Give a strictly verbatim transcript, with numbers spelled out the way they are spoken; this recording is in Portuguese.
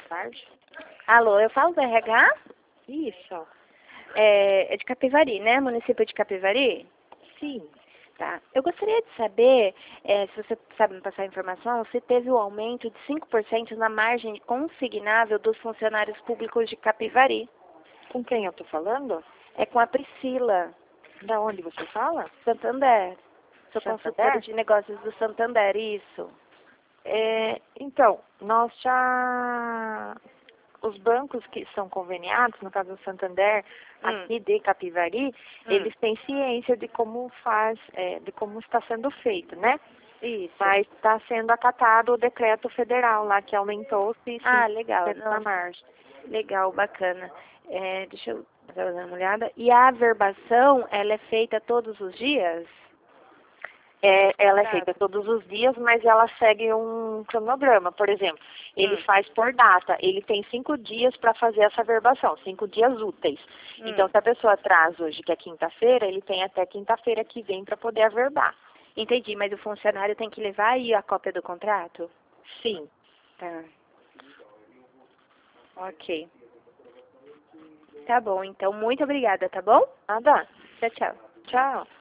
tarde. Alô, eu falo do R H? Isso. É, é de Capivari, né? Município de Capivari? Sim. Tá. Eu gostaria de saber, é, se você sabe me passar a informação, se teve o aumento de cinco por cento na margem consignável dos funcionários públicos de Capivari. Com quem eu tô falando? É com a Priscila, Da onde você fala? Santander. Sou Santander? consultora de negócios do Santander, isso. É, então, nós já... Os bancos que são conveniados, no caso do Santander, Hum. aqui de Capivari, Hum. eles têm ciência de como faz, é, de como está sendo feito, né? Isso. Mas está sendo acatado o decreto federal lá, que aumentou-se Ah, legal. na Não, margem. legal, bacana. É, deixa eu dar uma olhada. E a averbação, ela é feita todos os dias? É, ela é Tá. feita todos os dias, mas ela segue um cronograma. Por exemplo, ele Hum. faz por data. Ele tem cinco dias para fazer essa averbação, cinco dias úteis. Hum. Então, se a pessoa traz hoje, que é quinta-feira, ele tem até quinta-feira que vem para poder averbar. Entendi, mas o funcionário tem que levar aí a cópia do contrato? Sim. Tá. Ok. Tá bom, então muito obrigada, tá bom? Nada. Tchau, tchau. Tchau.